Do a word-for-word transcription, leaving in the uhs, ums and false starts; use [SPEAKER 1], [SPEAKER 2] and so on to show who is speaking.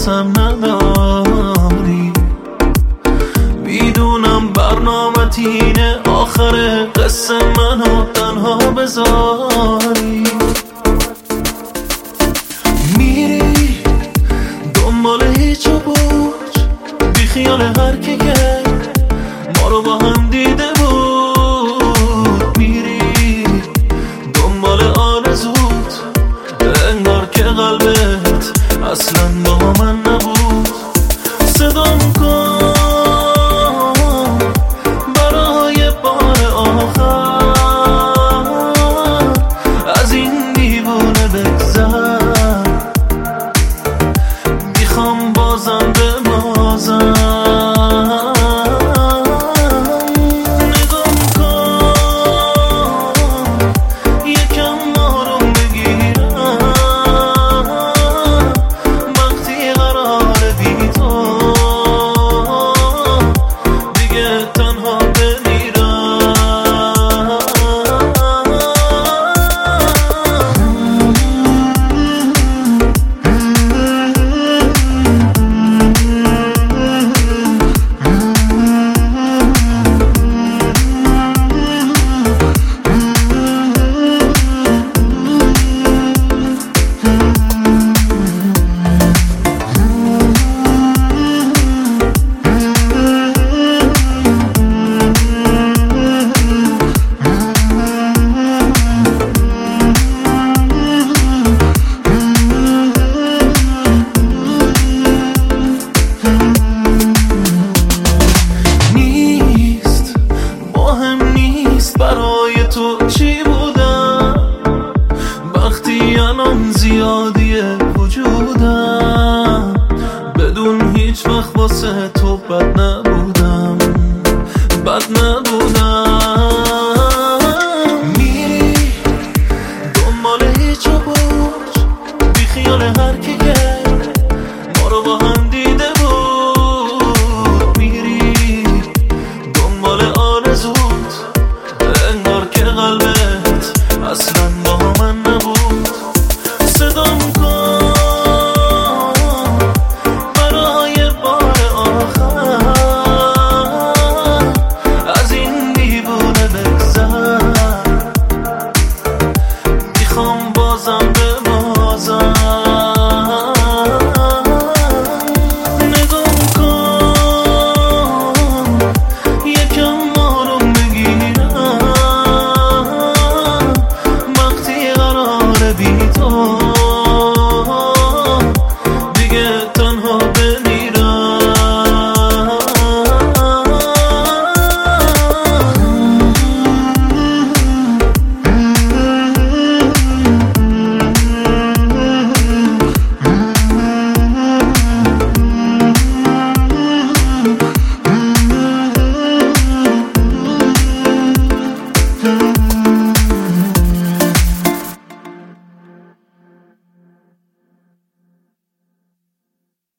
[SPEAKER 1] قسم نداری. میدونم برنامه اینه آخر قصه منو تنها بذاری. میری دنبال هیچ و بوج، بی خیال هر کی که ما رو با هم دیده بود. میری دنبال آرزوت، انگار که قلبت اصلا با من نبود. صدام کن برای بار آخر، از این دیوونه بگذر. میخوام بازم ببازم. نگام کن یکم آروم بگیرم، وقتی قراره بی تو دیگه تنها بمیرم. برای تو چی بودم وقتی الان زیادیه وجودم؟ بدون هیچ وقت واسه تو بد نبودم، بد نبودم. میری دنبال هیچ و بوج، بی خیال هر کی که ما رو با هم